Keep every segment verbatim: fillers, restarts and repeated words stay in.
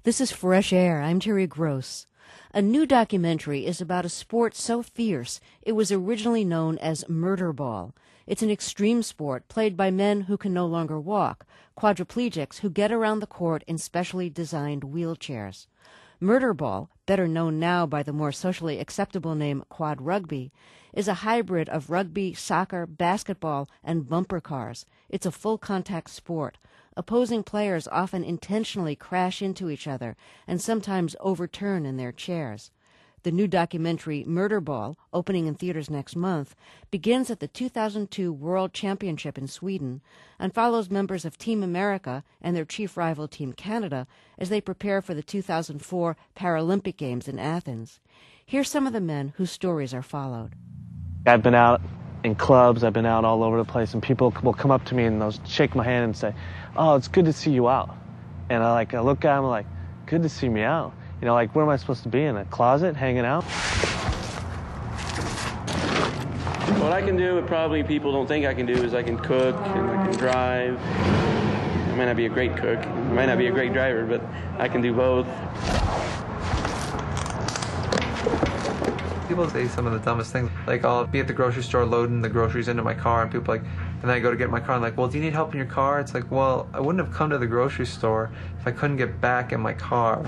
This is Fresh Air. I'm Terry Gross. A new documentary is about a sport so fierce it was originally known as murder ball. It's an extreme sport played by men who can no longer walk, quadriplegics who get around the court in specially designed wheelchairs. Murder ball, better known now by the more socially acceptable name quad rugby, is a hybrid of rugby, soccer, basketball, and bumper cars. It's a full-contact sport. Opposing players often intentionally crash into each other and sometimes overturn in their chairs. The new documentary Murder Ball, opening in theaters next month, begins at the two thousand two World Championship in Sweden and follows members of Team America and their chief rival Team Canada as they prepare for the two thousand four Paralympic Games in Athens. Here's some of the men whose stories are followed. I've been out in clubs, I've been out all over the place, and people will come up to me and they'll shake my hand and say, "Oh, it's good to see you out." And I like I look at them like, "Good to see me out." You know, like, where am I supposed to be, in a closet hanging out? What I can do, what probably people don't think I can do, is I can cook and I can drive. I might not be a great cook, I might not be a great driver, but I can do both. People say some of the dumbest things. Like, I'll be at the grocery store loading the groceries into my car, and people like, and then I go to get my car and like, well, do you need help in your car? It's like, well, I wouldn't have come to the grocery store if I couldn't get back in my car.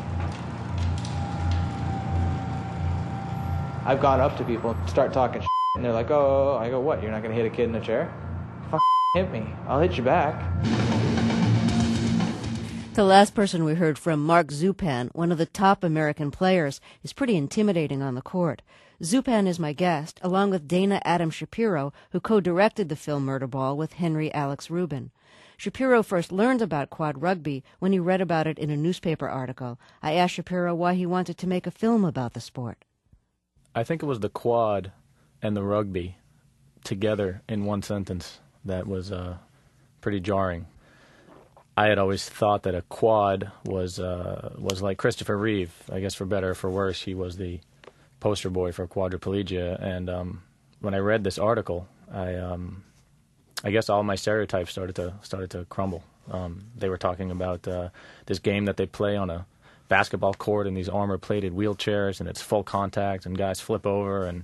I've gone up to people, start talking shit, and they're like, oh, I go, what, you're not going to hit a kid in a chair? Fuck, hit me. I'll hit you back. The last person we heard from, Mark Zupan, one of the top American players, is pretty intimidating on the court. Zupan is my guest, along with Dana Adam Shapiro, who co-directed the film Murder Ball with Henry Alex Rubin. Shapiro first learned about quad rugby when he read about it in a newspaper article. I asked Shapiro why he wanted to make a film about the sport. I think it was the quad and the rugby together in one sentence that was uh, pretty jarring. I had always thought that a quad was uh, was like Christopher Reeve. I guess for better or for worse, he was the poster boy for quadriplegia. And um, when I read this article, I um, I guess all my stereotypes started to started to crumble. Um, they were talking about uh, this game that they play on a basketball court in these armor-plated wheelchairs, and it's full contact, and guys flip over, and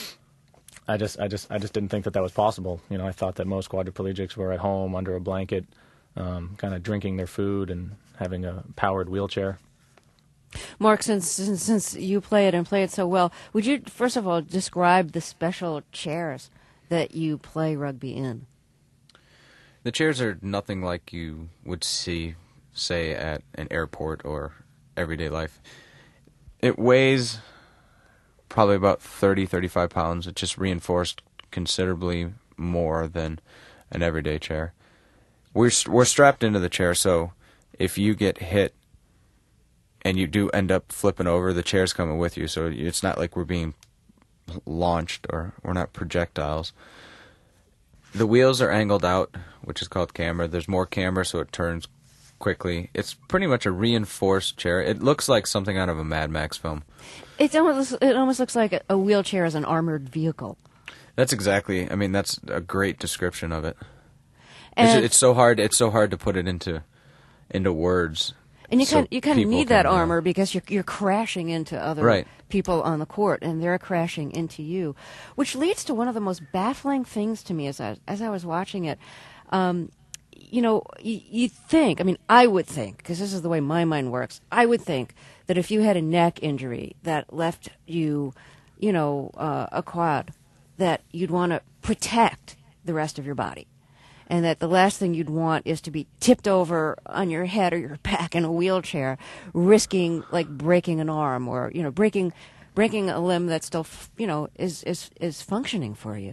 I just, I just, I just didn't think that that was possible. You know, I thought that most quadriplegics were at home under a blanket, um, kind of drinking their food and having a powered wheelchair. Mark, since, since since you play it and play it so well, would you first of all describe the special chairs that you play rugby in? The chairs are nothing like you would see, say, at an airport or everyday life. It weighs probably about thirty, thirty-five pounds. It's just reinforced considerably more than an everyday chair. We're we're strapped into the chair, so if you get hit and you do end up flipping over, the chair's coming with you. So it's not like we're being launched, or we're not projectiles. The wheels are angled out, which is called camber. There's more camber, so it turns quickly. It's pretty much a reinforced chair. It looks like something out of a Mad Max film. It almost, it almost looks like a wheelchair is an armored vehicle. That's exactly, I mean, that's a great description of it. And it's, it's so hard. It's so hard to put it into into words. And you so kind you kind of need can, that you know, armor because you're you're crashing into other right. people on the court, and they're crashing into you, which leads to one of the most baffling things to me as I as I was watching it. Um, you know, you, you think, I mean, I would think, because this is the way my mind works, I would think that if you had a neck injury that left you, you know, uh, a quad, that you'd want to protect the rest of your body. And that the last thing you'd want is to be tipped over on your head or your back in a wheelchair, risking, like, breaking an arm or, you know, breaking breaking a limb that still, you know, is, is, is functioning for you.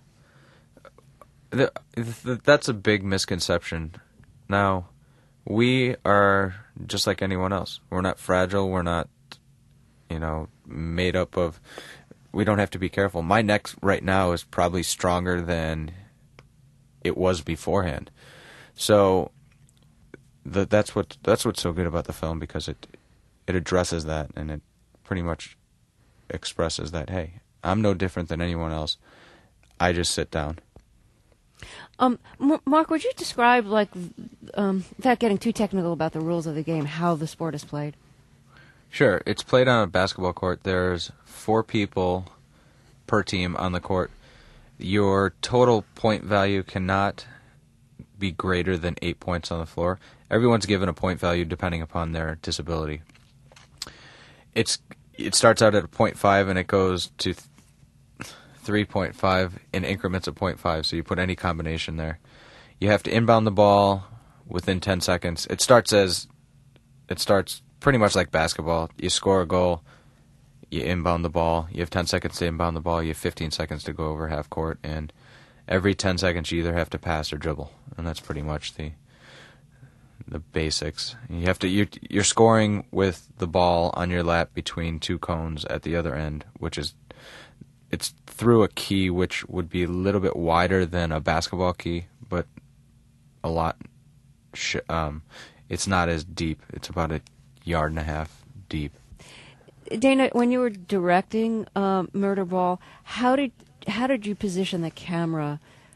The, the, that's a big misconception. Now, we are just like anyone else. We're not fragile. We're not, you know, made up of... We don't have to be careful. My neck right now is probably stronger than it was beforehand. So the, that's what that's what's so good about the film, because it it addresses that, and it pretty much expresses that, hey, I'm no different than anyone else. I just sit down. Um, M- Mark, would you describe, like, um, without getting too technical about the rules of the game, how the sport is played? Sure. It's played on a basketball court. There's four people per team on the court. Your total point value cannot be greater than eight points on the floor. Everyone's given a point value depending upon their disability. It's it starts out at a point five and it goes to th- three point five in increments of point five. So you put any combination there. You have to inbound the ball within ten seconds. It starts as it starts pretty much like basketball. You score a goal, you inbound the ball. You have ten seconds to inbound the ball. You have fifteen seconds to go over half court, and every ten seconds you either have to pass or dribble, and that's pretty much the the basics. You have to you're, you're scoring with the ball on your lap between two cones at the other end, which is it's through a key which would be a little bit wider than a basketball key, but a lot. Sh- um, it's not as deep. It's about a yard and a half deep. Dana, when you were directing um, Murder Ball, how did how did you position the camera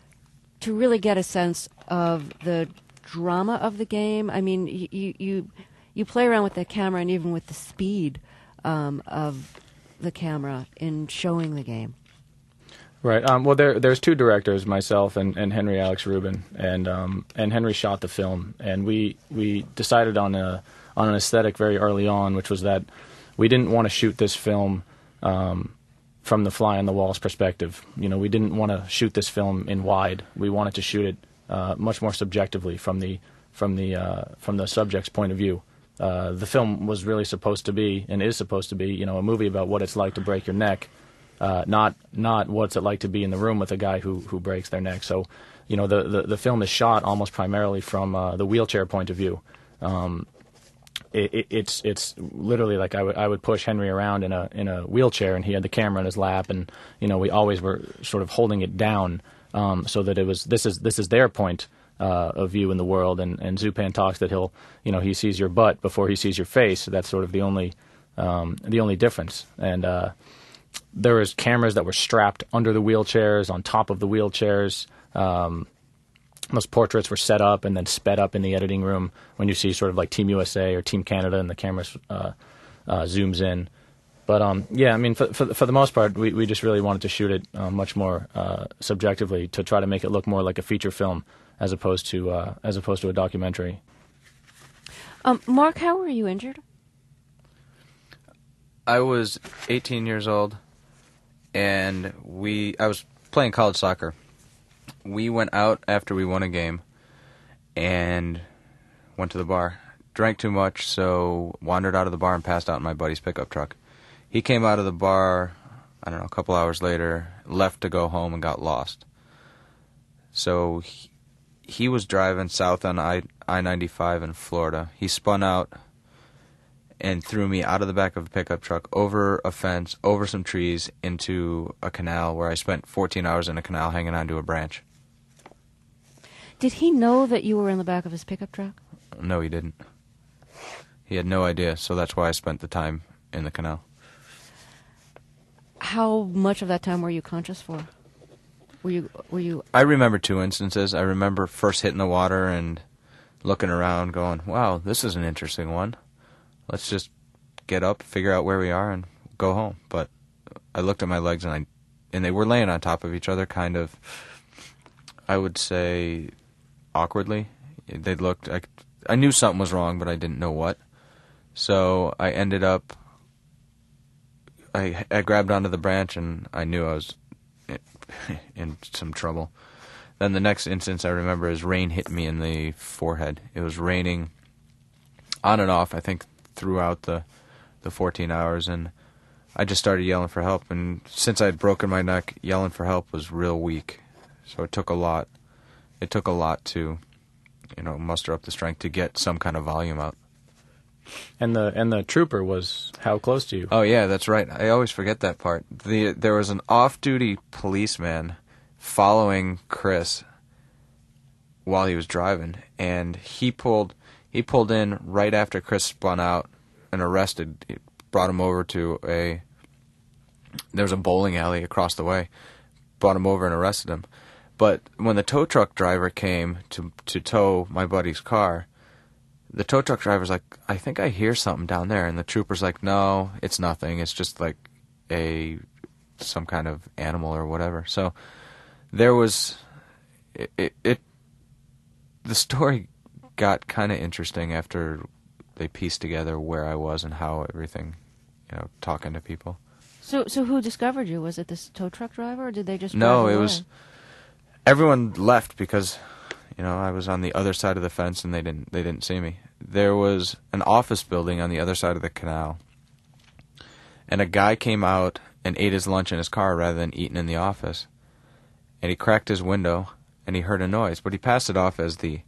to really get a sense of the drama of the game? I mean, you you you play around with the camera and even with the speed um, of the camera in showing the game. Right. Um, well, there there's two directors, myself and, and Henry Alex Rubin, and um, and Henry shot the film, and we we decided on a on an aesthetic very early on, which was that we didn't want to shoot this film um, from the fly on the wall's perspective. You know, we didn't want to shoot this film in wide. We wanted to shoot it uh, much more subjectively from the from the uh, from the subject's point of view. Uh, the film was really supposed to be, and is supposed to be, you know, a movie about what it's like to break your neck. Uh, not not what's it like to be in the room with a guy who, who breaks their neck. So, you know, the, the, the film is shot almost primarily from uh, the wheelchair point of view. Um, it, it, it's it's literally like I would I would push Henry around in a in a wheelchair, and he had the camera in his lap, and you know we always were sort of holding it down um, so that it was this is this is their point uh, of view in the world. And, and Zupan talks that he'll you know he sees your butt before he sees your face. That's sort of the only um, the only difference. And uh, there was cameras that were strapped under the wheelchairs, on top of the wheelchairs. Um, those portraits were set up and then sped up in the editing room when you see sort of like Team U S A or Team Canada and the camera uh, uh, zooms in. But um, yeah, I mean, for, for, for the most part, we, we just really wanted to shoot it uh, much more uh, subjectively to try to make it look more like a feature film as opposed to uh, as opposed to a documentary. Um, Mark, how were you injured? I was eighteen years old, and we I was playing college soccer. We went out after we won a game, and went to the bar. Drank too much, so wandered out of the bar and passed out in my buddy's pickup truck. He came out of the bar, I don't know, a couple hours later, left to go home and got lost. So he, he was driving south on I ninety-five in Florida. He spun out and threw me out of the back of the pickup truck, over a fence, over some trees, into a canal where I spent fourteen hours in a canal hanging onto a branch. Did he know that you were in the back of his pickup truck? No, he didn't. He had no idea, so that's why I spent the time in the canal. How much of that time were you conscious for? Were you were you I remember two instances. I remember first hitting the water and looking around going, wow, this is an interesting one. Let's just get up, figure out where we are, and go home. But I looked at my legs, and I, and they were laying on top of each other, kind of, I would say, awkwardly. They looked, I, I knew something was wrong, but I didn't know what. So I ended up, I, I grabbed onto the branch, and I knew I was in, in some trouble. Then the next instance I remember is rain hit me in the forehead. It was raining on and off, I think, throughout the the fourteen hours, and I just started yelling for help. And since I'd broken my neck, yelling for help was real weak. So it took a lot. It took a lot to, you know, muster up the strength to get some kind of volume out. And the and the trooper was how close to you? Oh yeah, that's right. I always forget that part. The there was an off-duty policeman following Chris while he was driving, and he pulled. He pulled in right after Chris spun out and arrested. He brought him over to a, there was a bowling alley across the way. Brought him over and arrested him. But when the tow truck driver came to to tow my buddy's car, the tow truck driver's like, I think I hear something down there. And the trooper's like, no, it's nothing. It's just like a some kind of animal or whatever. So there was, it, it, it the story got kind of interesting after they pieced together where I was and how everything, you know, talking to people. So, so who discovered you? Was it this tow truck driver, or did they just drive No, it away? was, everyone left because, you know, I was on the other side of the fence and they didn't they didn't see me. There was an office building on the other side of the canal, and a guy came out and ate his lunch in his car rather than eating in the office. And he cracked his window and he heard a noise, but he passed it off as the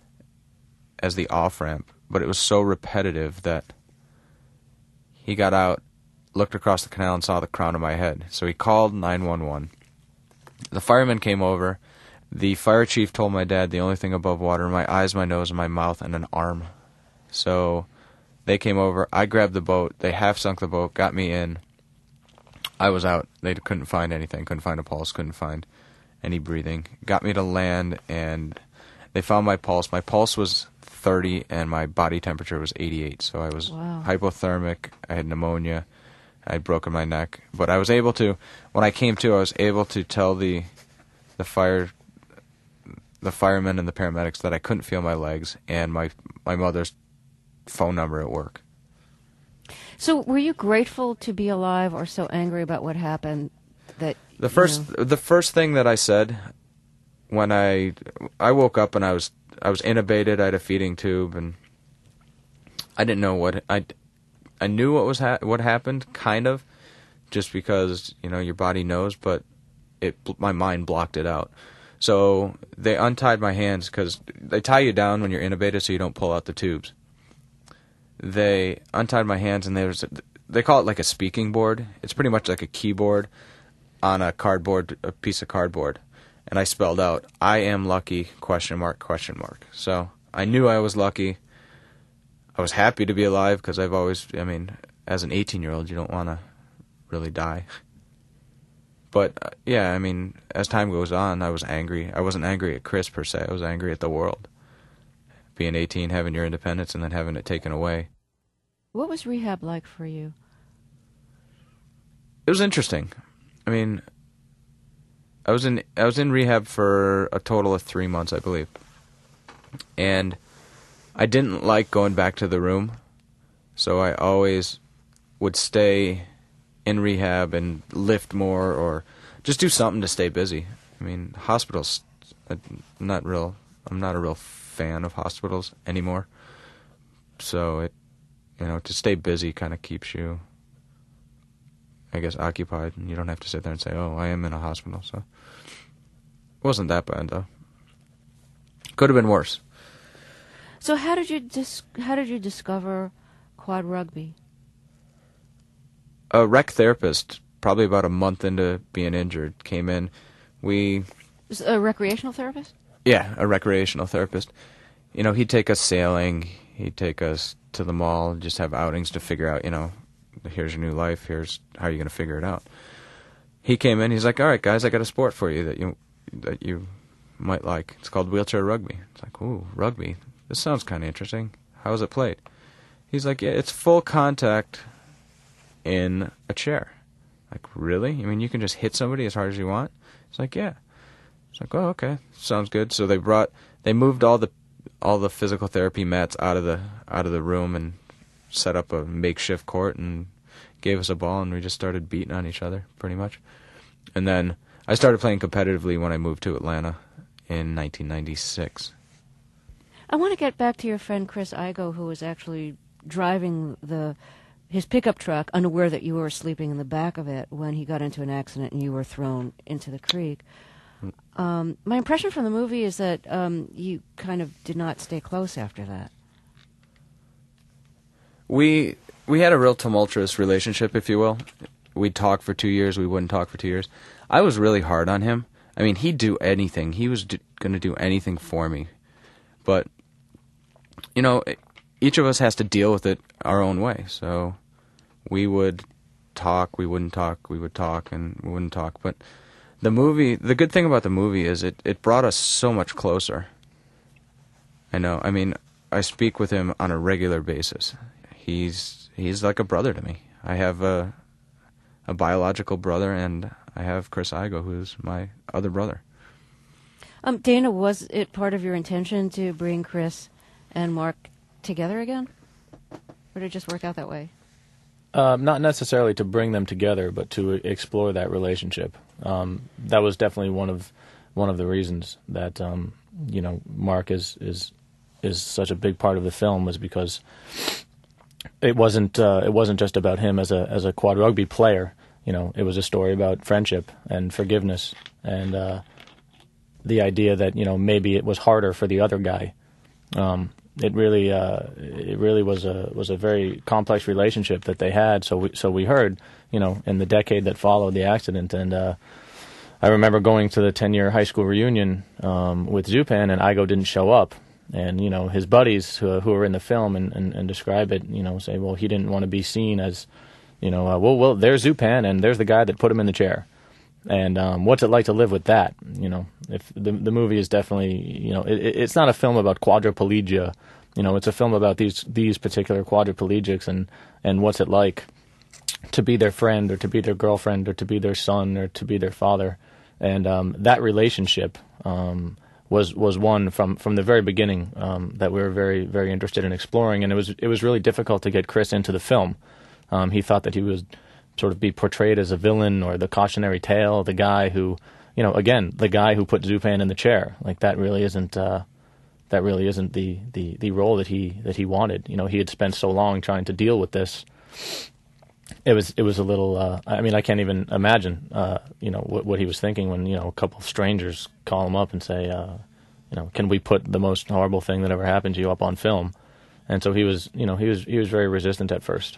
as the off ramp. But it was so repetitive that he got out, looked across the canal, and saw the crown of my head. So he called nine one one. The fireman came over. The fire chief told my dad the only thing above water were my eyes, my nose, and my mouth, and an arm. So they came over. I grabbed the boat. They half sunk the boat, got me in. I was out. They couldn't find anything. Couldn't find a pulse. Couldn't find any breathing. Got me to land, and they found my pulse. My pulse was thirty, and my body temperature was eighty-eight. So I was Wow. hypothermic. I had pneumonia. I had broken my neck. But I was able to, when I came to, I was able to tell the the fire the firemen and the paramedics that I couldn't feel my legs and my my mother's phone number at work. So, were you grateful to be alive, or so angry about what happened that The first you know, the first thing that I said when I I woke up and I was I was intubated, I had a feeding tube, and I didn't know what I I knew what was ha- what happened, kind of, just because, you know, your body knows, but it my mind blocked it out. So they untied my hands because they tie you down when you're intubated so you don't pull out the tubes. They untied my hands, and there's a, they call it like a speaking board. It's pretty much like a keyboard on a cardboard, a piece of cardboard. And I spelled out, I am lucky, question mark, question mark. So I knew I was lucky. I was happy to be alive because I've always, I mean, as an eighteen-year-old, you don't want to really die. But, uh, yeah, I mean, as time goes on, I was angry. I wasn't angry at Chris, per se. I was angry at the world. Being eighteen, having your independence, and then having it taken away. what was rehab like for you? It was interesting. I mean, I was in I was in rehab for a total of three months, I believe. And I didn't like going back to the room, so I always would stay in rehab and lift more or just do something to stay busy. I mean, hospitals, I'm not real, I'm not a real fan of hospitals anymore. So it, you know, to stay busy kind of keeps you, I guess, occupied, and you don't have to sit there and say, oh, I am in a hospital. So it wasn't that bad, though. Could have been worse. So, how did you dis- how did you discover quad rugby? A rec therapist, probably about a month into being injured, came in. We, Was a recreational therapist? yeah, a recreational therapist. You know, he'd take us sailing. He'd take us to the mall, just have outings to figure out, you know, here's your new life. Here's how you're going to figure it out. He came in. He's like, all right, guys, I got a sport for you that you that you might like. It's called wheelchair rugby. It's like, ooh, rugby. This sounds kind of interesting. How is it played? He's like, yeah, it's full contact in a chair. Like, really? I mean, you can just hit somebody as hard as you want? It's like, yeah. It's like, oh, okay, sounds good. So they brought, they moved all the all the physical therapy mats out of the out of the room and set up a makeshift court and gave us a ball, and we just started beating on each other, pretty much. And then I started playing competitively when I moved to Atlanta in nineteen ninety-six. I want to get back to your friend Chris Igo, who was actually driving the his pickup truck, unaware that you were sleeping in the back of it when he got into an accident and you were thrown into the creek. Um, my impression from the movie is that um, you kind of did not stay close after that. We we had a real tumultuous relationship, if you will. We'd talk for two years, we wouldn't talk for two years. I was really hard on him. I mean, he'd do anything. He was d- going to do anything for me. But, you know, each of us has to deal with it our own way. So we would talk, we wouldn't talk, we would talk, and we wouldn't talk. But The movie, the good thing about the movie is it, it brought us so much closer. I know. I mean, I speak with him on a regular basis. He's he's like a brother to me. I have a a biological brother, and I have Chris Igo, who's my other brother. Um, Dana, was it part of your intention to bring Chris and Mark together again? Or did it just work out that way? Um, not necessarily to bring them together, but to explore that relationship. Um, that was definitely one of one of the reasons that um, you know Mark is is is such a big part of the film, was because it wasn't uh, it wasn't just about him as a as a quad rugby player. You know, it was a story about friendship and forgiveness, and uh, the idea that you know maybe it was harder for the other guy. Um, it really uh, it really was a was a very complex relationship that they had. So we so we heard you know in the decade that followed the accident, and uh, I remember going to the ten year high school reunion um, with Zupan, and Igo didn't show up. And, you know, his buddies who, who are in the film and, and, and describe it, you know, say, well, he didn't want to be seen as, you know, uh, well, well, there's Zupan, and there's the guy that put him in the chair. And um, what's it like to live with that? You know, if the the movie is definitely, you know, it, it's not a film about quadriplegia. You know, it's a film about these these particular quadriplegics and, and what's it like to be their friend or to be their girlfriend or to be their son or to be their father. And um, that relationship um was was one from, from the very beginning um, that we were very very interested in exploring, and it was it was really difficult to get Chris into the film. Um, he thought that he would sort of be portrayed as a villain or the cautionary tale, the guy who, you know, again, the guy who put Zupan in the chair. Like that really isn't uh, that really isn't the, the, the role that he that he wanted. You know, he had spent so long trying to deal with this. It was it was a little. Uh, I mean, I can't even imagine. Uh, you know what, what he was thinking when you know a couple of strangers call him up and say, uh, you know, can we put the most horrible thing that ever happened to you up on film? And so he was, you know, he was he was very resistant at first.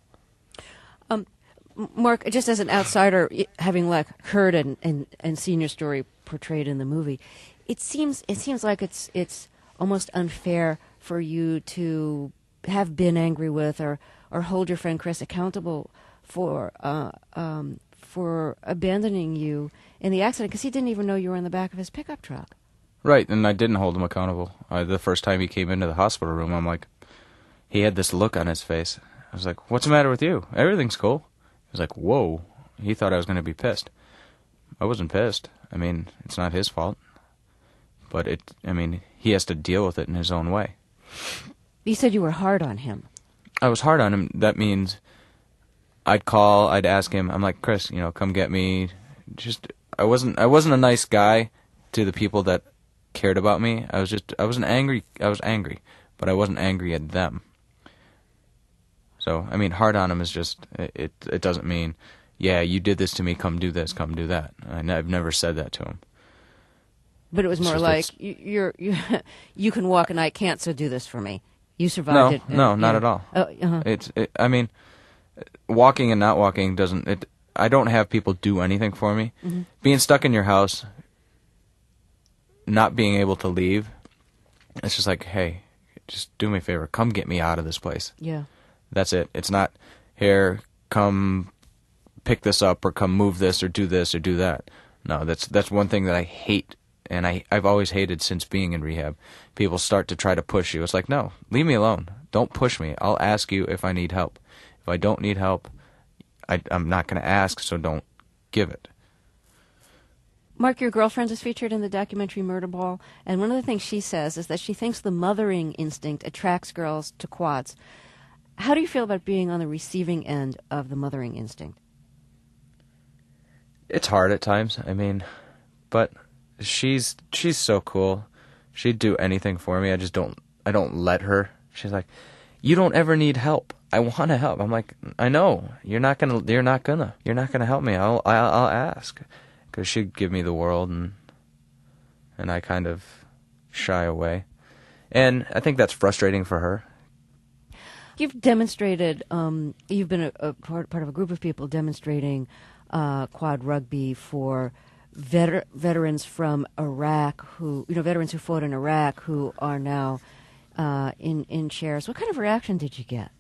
Um, Mark, just as an outsider, having like heard and, and, and seen your story portrayed in the movie, it seems it seems like it's it's almost unfair for you to have been angry with or. or hold your friend Chris accountable for uh, um, for abandoning you in the accident, because he didn't even know you were in the back of his pickup truck. Right, and I didn't hold him accountable. Uh, the first time he came into the hospital room, I'm like, he had this look on his face. I was like, what's the matter with you? Everything's cool. He was like, whoa. He thought I was going to be pissed. I wasn't pissed. I mean, it's not his fault. But, it. I mean, he has to deal with it in his own way. You said you were hard on him. I was hard on him. That means I'd call, I'd ask him. I'm like, Chris, you know, come get me. Just I wasn't I wasn't a nice guy to the people that cared about me. I was just I wasn't angry. I was angry, but I wasn't angry at them. So I mean, hard on him is just it. It, it doesn't mean, yeah, you did this to me. Come do this. Come do that. I, I've never said that to him. But it was more like you, you're you you can walk and I can't, so do this for me. You survived no, it. No, uh, not yeah. at all. Oh, uh-huh. It's. It, I mean, walking and not walking doesn't. It. I don't have people do anything for me. Mm-hmm. Being stuck in your house, not being able to leave, it's just like, hey, just do me a favor, come get me out of this place. Yeah. That's it. It's not, here, come pick this up or come move this or do this or do that. No, that's that's one thing that I hate. And I, I've always hated since being in rehab. People start to try to push you. It's like, no, leave me alone. Don't push me. I'll ask you if I need help. If I don't need help, I, I'm not going to ask, so don't give it. Mark, your girlfriend is featured in the documentary Murder Ball, and one of the things she says is that she thinks the mothering instinct attracts girls to quads. How do you feel about being on the receiving end of the mothering instinct? It's hard at times. I mean, but... She's she's so cool. She'd do anything for me. I just don't I don't let her. She's like, you don't ever need help. I want to help. I'm like, I know you're not gonna you're not gonna you're not gonna help me. I'll I'll, I'll ask, because she'd give me the world, and and I kind of shy away, and I think that's frustrating for her. You've demonstrated. Um, you've been a, a part part of a group of people demonstrating uh, quad rugby for. Veter- veterans from Iraq who, you know, veterans who fought in Iraq who are now uh, in in chairs. What kind of reaction did you get?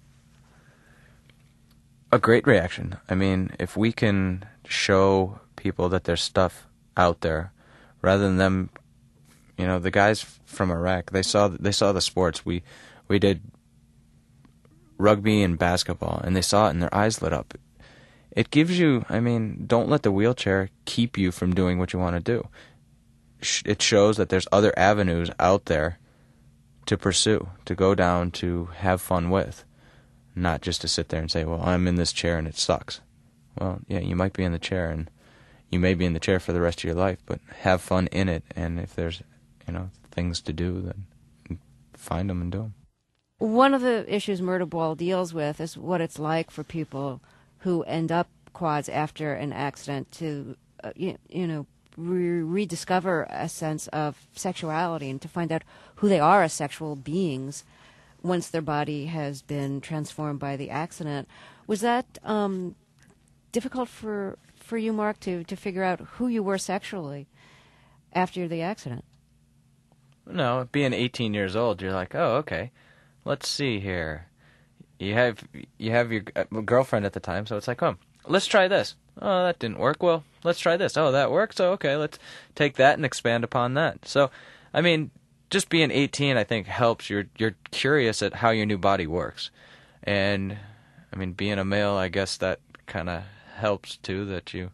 A great reaction. I mean, if we can show people that there's stuff out there, rather than them. You know, the guys from Iraq, they saw they saw the sports. We we did rugby and basketball, and they saw it, and their eyes lit up. It gives you, I mean, don't let the wheelchair keep you from doing what you want to do. It shows that there's other avenues out there to pursue, to go down, to have fun with, not just to sit there and say, well, I'm in this chair and it sucks. Well, yeah, you might be in the chair, and you may be in the chair for the rest of your life, but have fun in it, and if there's, you know, things to do, then find them and do them. One of the issues Murderball deals with is what it's like for people who end up quads after an accident to, uh, you, you know, re- rediscover a sense of sexuality and to find out who they are as sexual beings once their body has been transformed by the accident. Was that um, difficult for for you, Mark, to, to figure out who you were sexually after the accident? No, being eighteen years old, you're like, oh, okay, let's see here. You have you have your girlfriend at the time, so it's like, oh, let's try this. Oh, that didn't work. Well, let's try this. Oh, that worked. So okay, let's take that and expand upon that. So, I mean, just being eighteen, I think, helps. You're you're curious at how your new body works, and I mean, being a male, I guess that kind of helps too. That you,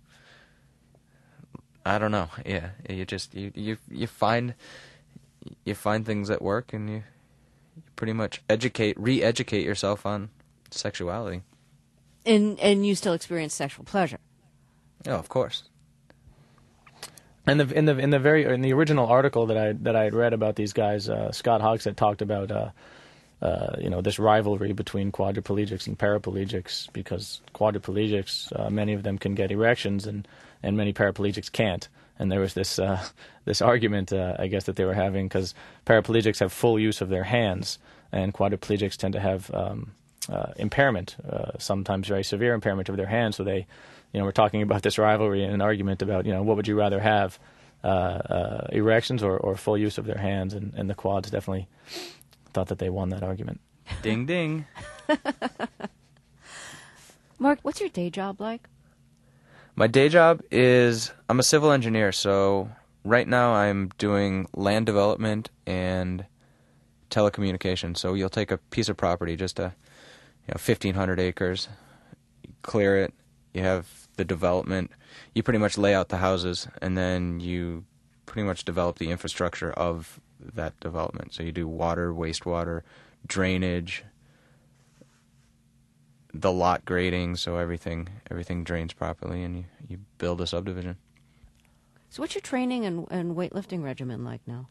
I don't know. Yeah, you just you you you find you find things that work, and you. Pretty much educate, re-educate yourself on sexuality. And and you still experience sexual pleasure. Oh, of course. And the in the in the very in the original article that I that I had read about these guys, uh, Scott Hogsett talked about uh, uh, you know this rivalry between quadriplegics and paraplegics, because quadriplegics, uh, many of them can get erections and and many paraplegics can't. And there was this uh, this argument, uh, I guess, that they were having, because paraplegics have full use of their hands, and quadriplegics tend to have um, uh, impairment, uh, sometimes very severe impairment of their hands. So they, you know, we're talking about this rivalry and an argument about, you know, what would you rather have, uh, uh, erections or, or full use of their hands? And, and the quads definitely thought that they won that argument. Ding, ding. Mark, what's your day job like? My day job is, I'm a civil engineer, so right now I'm doing land development and telecommunications. So you'll take a piece of property, just a, you know, fifteen hundred acres, you clear it, you have the development, you pretty much lay out the houses, and then you pretty much develop the infrastructure of that development. So you do water, wastewater, drainage, the lot grading, so everything everything drains properly, and you, you build a subdivision. So what's your training and, and weightlifting regimen like now?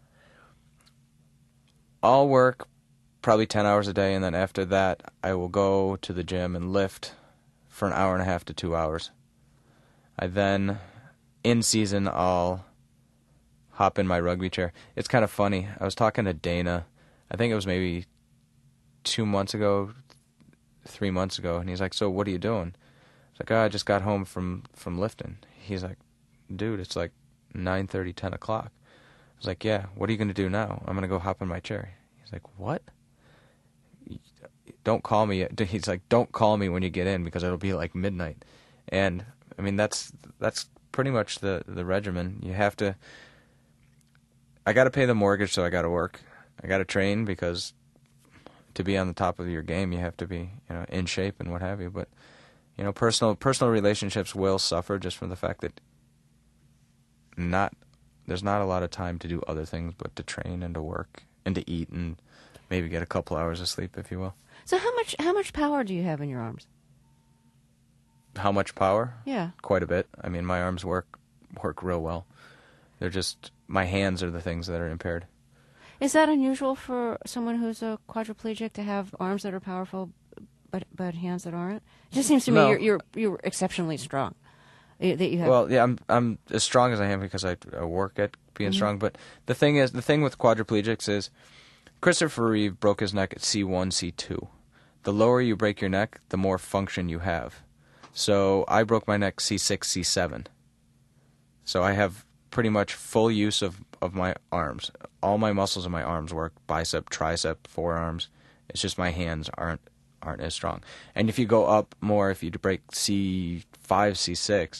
I'll work probably ten hours a day, and then after that I will go to the gym and lift for an hour and a half to two hours. I then, in season, I'll hop in my rugby chair. It's kind of funny. I was talking to Dana, I think it was maybe two months ago, three months ago, and he's like, so what are you doing? I was like, oh, I just got home from, from lifting. He's like, dude, it's like nine thirty, ten o'clock. I was like, yeah, what are you going to do now? I'm going to go hop in my chair. He's like, what? Don't call me. He's like, don't call me when you get in, because it'll be like midnight. And, I mean, that's that's pretty much the, the regimen. You have to, I got to pay the mortgage, so I got to work. I got to train, because to be on the top of your game, you have to be, you know, in shape and what have you. But, you know, personal personal relationships will suffer just from the fact that not there's not a lot of time to do other things but to train and to work and to eat and maybe get a couple hours of sleep, if you will. So how much how much power do you have in your arms? How much power? Yeah. Quite a bit. I mean, my arms work work real well. They're just, my hands are the things that are impaired. Is that unusual for someone who's a quadriplegic to have arms that are powerful, but but hands that aren't? It just seems to me No. you're you're you're exceptionally strong. That you have. Well, yeah, I'm I'm as strong as I am because I, I work at being Mm-hmm. strong. But the thing is, the thing with quadriplegics is, Christopher Reeve broke his neck at C one, C two. The lower you break your neck, the more function you have. So I broke my neck C six, C seven. So I have pretty much full use of, of my arms. All my muscles in my arms work, bicep, tricep, forearms. It's just my hands aren't aren't as strong. And if you go up more, if you break C five, C six,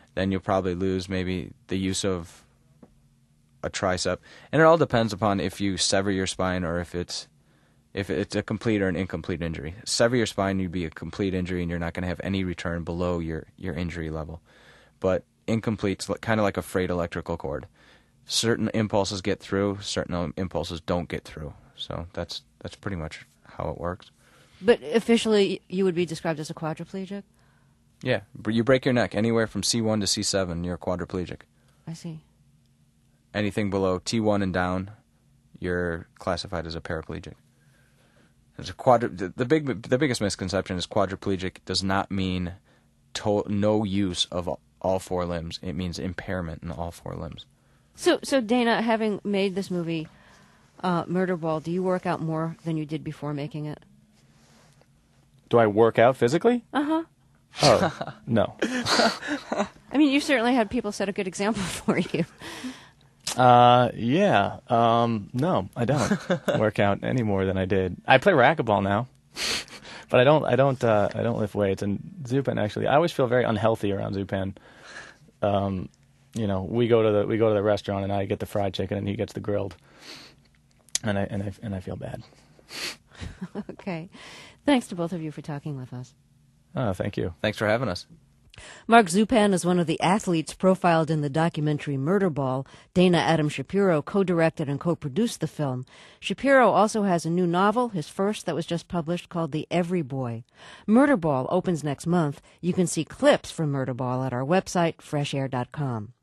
then you'll probably lose maybe the use of a tricep. And it all depends upon if you sever your spine or if it's if it's a complete or an incomplete injury. Sever your spine, you'd be a complete injury, and you're not going to have any return below your, your injury level. But incomplete's kind of like a frayed electrical cord. Certain impulses get through, certain impulses don't get through. So that's that's pretty much how it works. But officially, you would be described as a quadriplegic? Yeah, but you break your neck anywhere from C one to C seven, you're quadriplegic. I see. Anything below T one and down, you're classified as a paraplegic. There's a quadri- the big, the biggest misconception is quadriplegic does not mean to- no use of all four limbs. It means impairment in all four limbs. So, so Dana, having made this movie, uh, Murderball, do you work out more than you did before making it? Do I work out physically? Uh-huh. Oh, no. I mean, you certainly had people set a good example for you. Uh, yeah. Um, no, I don't work out any more than I did. I play racquetball now, but I don't. I don't. Uh, I don't lift weights. And Zupan actually, I always feel very unhealthy around Zupan. Um, you know, we go to the we go to the restaurant, and I get the fried chicken, and he gets the grilled, and I and I and I feel bad. Okay, thanks to both of you for talking with us. Oh, thank you. Thanks for having us. Mark Zupan is one of the athletes profiled in the documentary Murderball. Dana Adam Shapiro co-directed and co-produced the film. Shapiro also has a new novel, his first that was just published, called The Every Boy. Murderball opens next month. You can see clips from Murderball at our website, fresh air dot com.